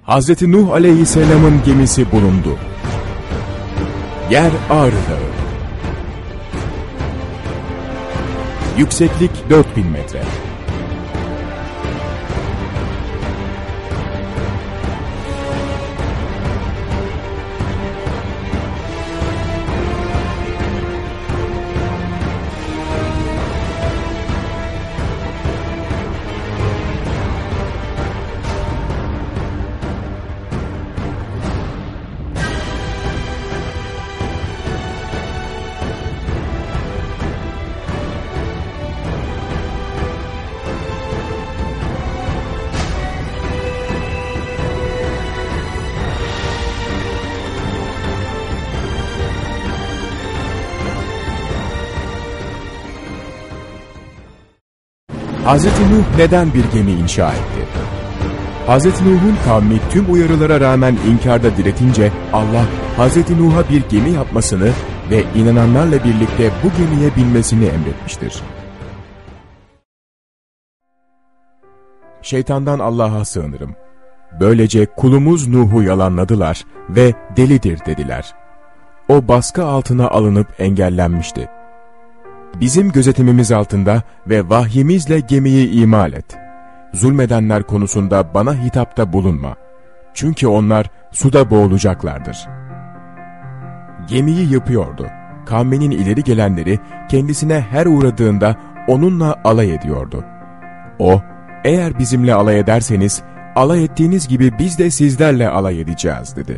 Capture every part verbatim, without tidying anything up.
Hazreti Nuh Aleyhisselam'ın gemisi bulundu. Yer Ağrı Dağı. Yükseklik dört bin metre. Hazreti Nuh neden bir gemi inşa etti? Hazreti Nuh'un kavmi tüm uyarılara rağmen inkarda diretince Allah Hazreti Nuh'a bir gemi yapmasını ve inananlarla birlikte bu gemiye binmesini emretmiştir. Şeytandan Allah'a sığınırım. Böylece kulumuz Nuh'u yalanladılar ve delidir dediler. O baskı altına alınıp engellenmişti. Bizim gözetimimiz altında ve vahyimizle gemiyi imal et. Zulmedenler konusunda bana hitapta bulunma. Çünkü onlar suda boğulacaklardır. Gemiyi yapıyordu. Kavminin ileri gelenleri kendisine her uğradığında onunla alay ediyordu. O, eğer bizimle alay ederseniz, alay ettiğiniz gibi biz de sizlerle alay edeceğiz dedi.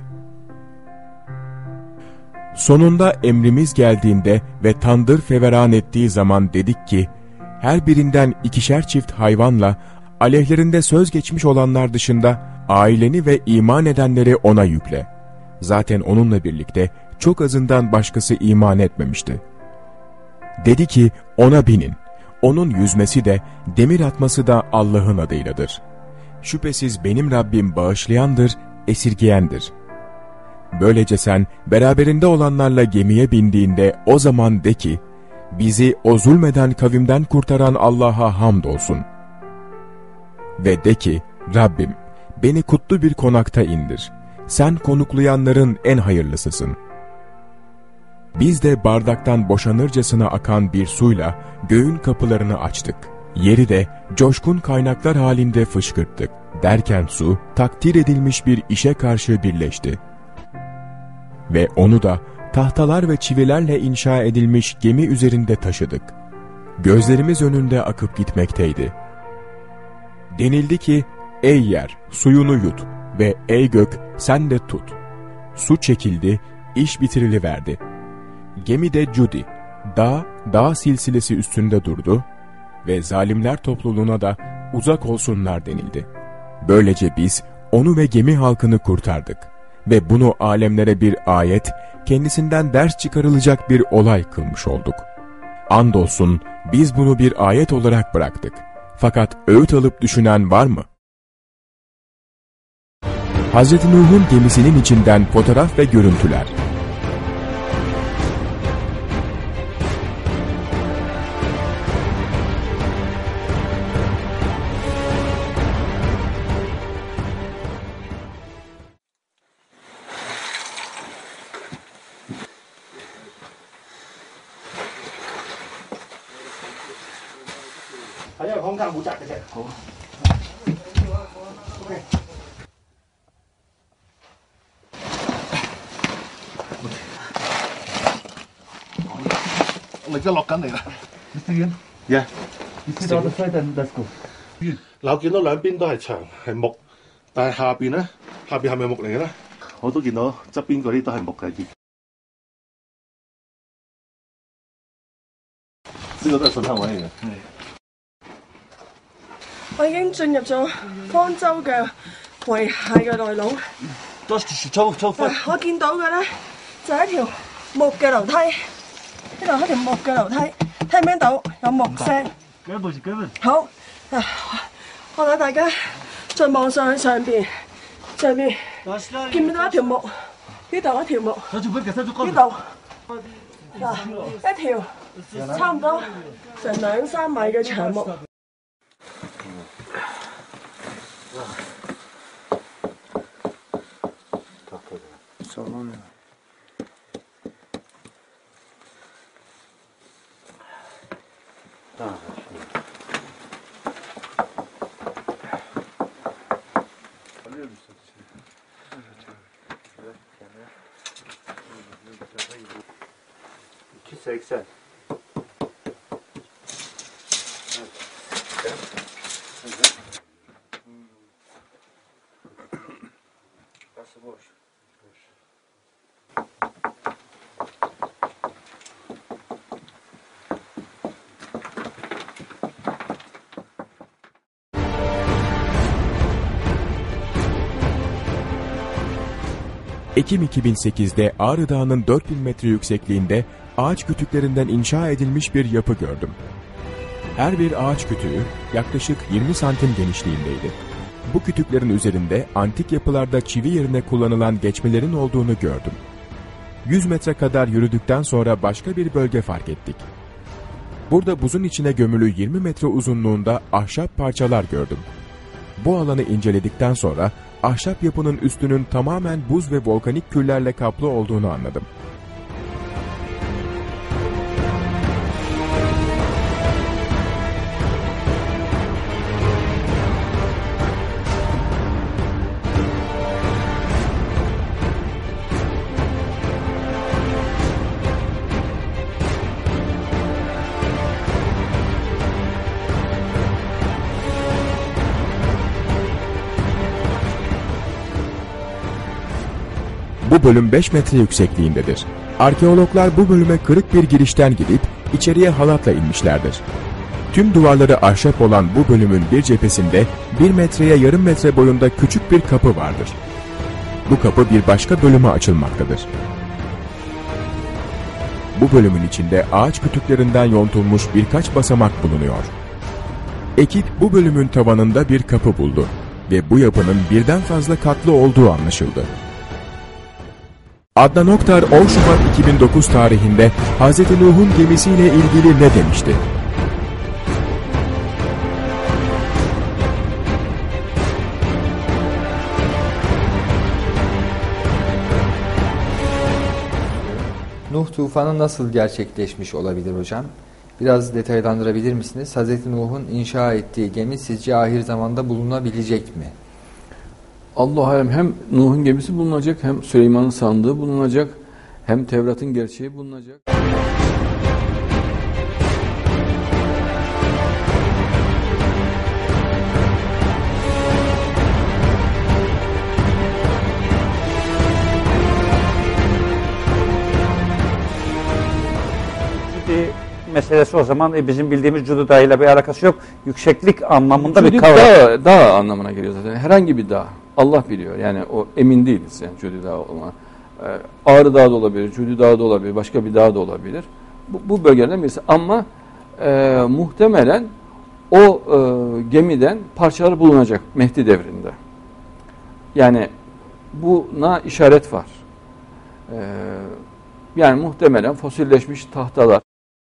Sonunda emrimiz geldiğinde ve tandır feveran ettiği zaman dedik ki, her birinden ikişer çift hayvanla, aleyhlerinde söz geçmiş olanlar dışında, aileni ve iman edenleri ona yükle. Zaten onunla birlikte çok azından başkası iman etmemişti. Dedi ki, ona binin. Onun yüzmesi de, demir atması da Allah'ın adıyladır. Şüphesiz benim Rabbim bağışlayandır, esirgeyendir. Böylece sen beraberinde olanlarla gemiye bindiğinde o zaman de ki, bizi o zulmeden kavimden kurtaran Allah'a hamdolsun. Ve de ki, Rabbim beni kutlu bir konakta indir. Sen konuklayanların en hayırlısısın. Biz de bardaktan boşanırcasına akan bir suyla göğün kapılarını açtık. Yeri de coşkun kaynaklar halinde fışkırttık. Derken su takdir edilmiş bir işe karşı birleşti. Ve onu da tahtalar ve çivilerle inşa edilmiş gemi üzerinde taşıdık. Gözlerimiz önünde akıp gitmekteydi. Denildi ki, ey yer suyunu yut ve ey gök sen de tut. Su çekildi, iş bitiriliverdi. Gemi de Cudi, dağ, dağ silsilesi üstünde durdu ve zalimler topluluğuna da uzak olsunlar denildi. Böylece biz onu ve gemi halkını kurtardık. Ve bunu alemlere bir ayet, kendisinden ders çıkarılacak bir olay kılmış olduk. Andolsun biz bunu bir ayet olarak bıraktık. Fakat öğüt alıp düşünen var mı? Hazreti Nuh'un gemisinin içinden fotoğraf ve görüntüler. 我而家落緊嚟啦。你試緊 ？Yeah。你試到 the side and let's go。嗱，我見到兩邊都係牆係木，但係下邊咧，下邊係咪木嚟嘅咧？我都見到側邊嗰啲都係木嘅。呢個都係信號位嚟嘅。 我已經進入咗方舟嘅遺骸嘅內陸。我見到嘅咧就係一條木嘅樓梯。呢度係條木嘅樓梯，聽唔聽到有木聲？好，我帶大家再望上去上邊，上邊見唔見到一條木？呢度一條木，呢度嗱一條差唔多成兩三米嘅長木。 Sallanıyor. Tamam. Alıyor musun? iki seksen. Burası boş. Ekim iki bin sekizde Ağrı Dağı'nın dört bin metre yüksekliğinde ağaç kütüklerinden inşa edilmiş bir yapı gördüm. Her bir ağaç kütüğü yaklaşık yirmi santim genişliğindeydi. Bu kütüklerin üzerinde antik yapılarda çivi yerine kullanılan geçmelerin olduğunu gördüm. yüz metre kadar yürüdükten sonra başka bir bölge fark ettik. Burada buzun içine gömülü yirmi metre uzunluğunda ahşap parçalar gördüm. Bu alanı inceledikten sonra ahşap yapının üstünün tamamen buz ve volkanik küllerle kaplı olduğunu anladım. Bu bölüm beş metre yüksekliğindedir. Arkeologlar bu bölüme kırık bir girişten gidip içeriye halatla inmişlerdir. Tüm duvarları ahşap olan bu bölümün bir cephesinde bir metreye yarım metre boyunda küçük bir kapı vardır. Bu kapı bir başka bölüme açılmaktadır. Bu bölümün içinde ağaç kütüklerinden yontulmuş birkaç basamak bulunuyor. Ekip bu bölümün tavanında bir kapı buldu ve bu yapının birden fazla katlı olduğu anlaşıldı. Adnan Oktar on Şubat iki bin dokuz tarihinde Hazreti Nuh'un gemisiyle ilgili ne demişti? Nuh tufanı nasıl gerçekleşmiş olabilir hocam? Biraz detaylandırabilir misiniz? Hazreti Nuh'un inşa ettiği gemi sizce ahir zamanda bulunabilecek mi? Allah alem, hem Nuh'un gemisi bulunacak, hem Süleyman'ın sandığı bulunacak, hem Tevrat'ın gerçeği bulunacak. Cudi meselesi o zaman e, bizim bildiğimiz Cudi ile bir alakası yok. Yükseklik anlamında Cudi bir kavram. Dağ, dağ anlamına geliyor zaten. Herhangi bir dağ. Allah biliyor. Yani o emin değiliz yani Cudi Dağı olma. Ee, Ağrı Dağı da olabilir, Cudi Dağı da olabilir, başka bir dağ da olabilir. Bu, bu bölgelerden birisi. Ama e, muhtemelen o e, gemiden parçalar bulunacak Mehdi devrinde. Yani buna işaret var. Ee, yani muhtemelen fosilleşmiş tahtalar,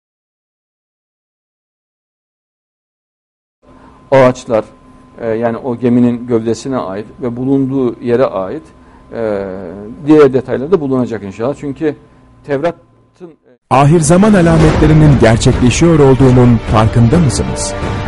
ağaçlar, e, yani o geminin gövdesine ait ve bulunduğu yere ait e, diğer detaylar da bulunacak inşallah. Çünkü Tevrat'ın... Ahir zaman alametlerinin gerçekleşiyor olduğunun farkında mısınız?